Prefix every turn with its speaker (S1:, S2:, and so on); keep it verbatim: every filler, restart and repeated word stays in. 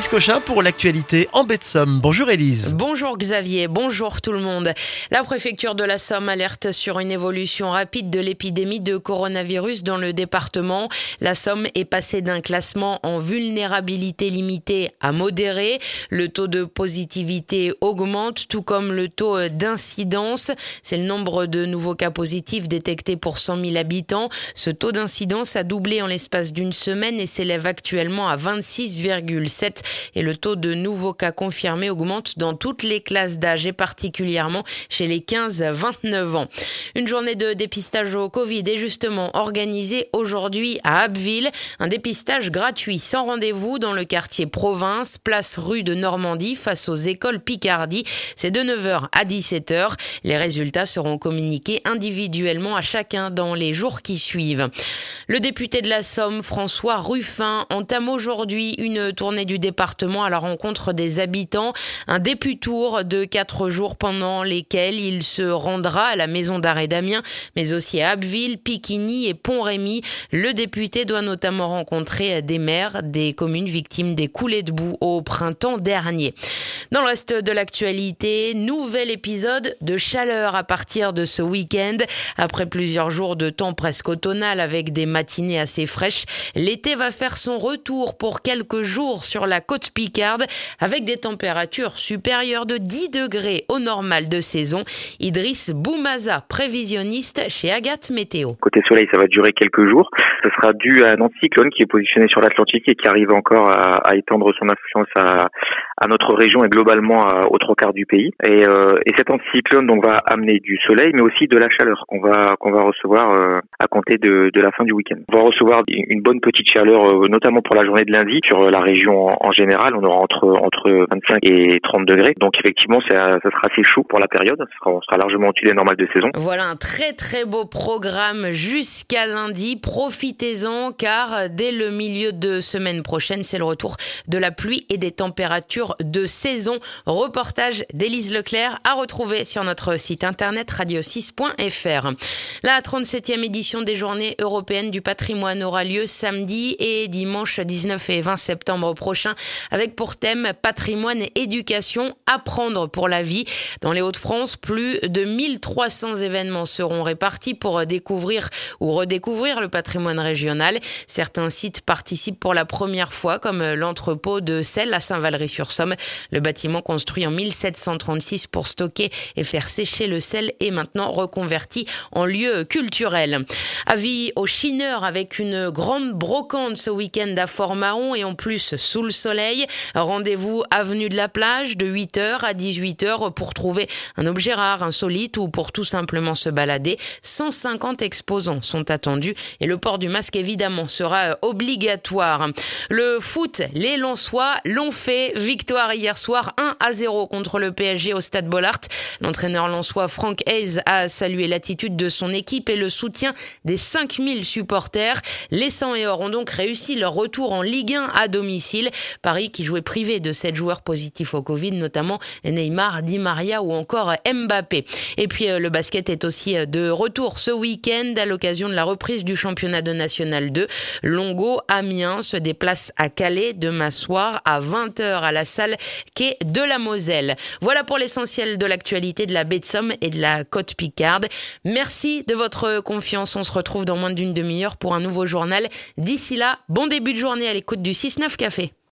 S1: Élise Cochin pour l'actualité en baie de Somme. Bonjour Élise.
S2: Bonjour Xavier, bonjour tout le monde. La préfecture de la Somme alerte sur une évolution rapide de l'épidémie de coronavirus dans le département. La Somme est passée d'un classement en vulnérabilité limitée à modéré. Le taux de positivité augmente, tout comme le taux d'incidence. C'est le nombre de nouveaux cas positifs détectés pour cent mille habitants. Ce taux d'incidence a doublé en l'espace d'une semaine et s'élève actuellement à vingt-six virgule sept. Et le taux de nouveaux cas confirmés augmente dans toutes les classes d'âge et particulièrement chez les quinze à vingt-neuf ans. Une journée de dépistage au Covid est justement organisée aujourd'hui à Abbeville. Un dépistage gratuit sans rendez-vous dans le quartier Province, place rue de Normandie face aux écoles Picardie. C'est de neuf heures à dix-sept heures. Les résultats seront communiqués individuellement à chacun dans les jours qui suivent. Le député de la Somme, François Ruffin, entame aujourd'hui une tournée du département à la rencontre des habitants. Un députour de quatre jours pendant lesquels il se rendra à la maison d'arrêt d'Amiens, mais aussi à Abbeville, Piquigny et Pont-Rémy. Le député doit notamment rencontrer des maires des communes victimes des coulées de boue au printemps dernier. Dans le reste de l'actualité, nouvel épisode de chaleur à partir de ce week-end. Après plusieurs jours de temps presque automnal avec des matinées assez fraîches, l'été va faire son retour pour quelques jours sur la côte picarde avec des températures supérieures de dix degrés au normal de saison. Idriss Boumaza, prévisionniste chez Agathe Météo.
S3: Côté soleil, ça va durer quelques jours. Ce sera dû à un anticyclone qui est positionné sur l'Atlantique et qui arrive encore à, à étendre son influence à, à notre région et globalement à, aux trois quarts du pays. Et, euh, et cet anticyclone donc va amener du soleil, mais aussi de la chaleur qu'on va qu'on va recevoir euh, à compter de, de la fin du week-end. On va recevoir une bonne petite chaleur, euh, notamment pour la journée de lundi sur la région en, en général. On aura entre entre vingt-cinq et trente degrés. Donc effectivement, ça, ça sera assez chaud pour la période. Ça sera, on sera largement au-dessus des normales de saison.
S2: Voilà un très très beau programme jusqu'à lundi. Profitez-en car dès le milieu de semaine prochaine, c'est le retour de la pluie et des températures de saison. Reportage d'Élise Leclerc à retrouver sur notre site internet radio six point f r. La trente-septième édition des Journées européennes du patrimoine aura lieu samedi et dimanche dix-neuf et vingt septembre prochain avec pour thème patrimoine et éducation, apprendre pour la vie. Dans les Hauts-de-France, plus de mille trois cents événements seront répartis pour découvrir ou redécouvrir le patrimoine régional. Certains sites participent pour la première fois comme l'entrepôt de sel à Saint-Valery-sur-Somme. Le bâtiment construit en mille sept cent trente-six pour stocker et faire sécher le sel est maintenant reconverti en lieu culturel. Avis aux chineurs avec une grande brocante ce week-end à Fort-Mahon et en plus sous le soleil. Rendez-vous avenue de la Plage de huit heures à dix-huit heures pour trouver un objet rare, insolite ou pour tout simplement se balader. cent cinquante exposants sont attendus et le port du masque évidemment sera obligatoire. Le foot, les Lensois l'ont fait. Victoire hier soir un à zéro contre le P S G au Stade Bollaert. L'entraîneur lensois Franck Hayes a salué l'attitude de son équipe et le soutien des cinq mille supporters. Les Sang et Or ont donc réussi leur retour en Ligue un à domicile. Paris qui jouait privé de sept joueurs positifs au Covid, notamment Neymar, Di Maria ou encore Mbappé. Et puis le basket est aussi de retour ce week-end à l'occasion de la reprise du championnat de National deux. Longo Amiens se déplace à Calais demain soir à vingt heures à la salle quai de la Moselle. Voilà pour l'essentiel de l'actualité de la baie de Somme et de la côte picarde. Merci de votre confiance. On se retrouve dans moins d'une demi-heure pour un nouveau journal. D'ici là, bon début de journée à l'écoute du six neuf Café.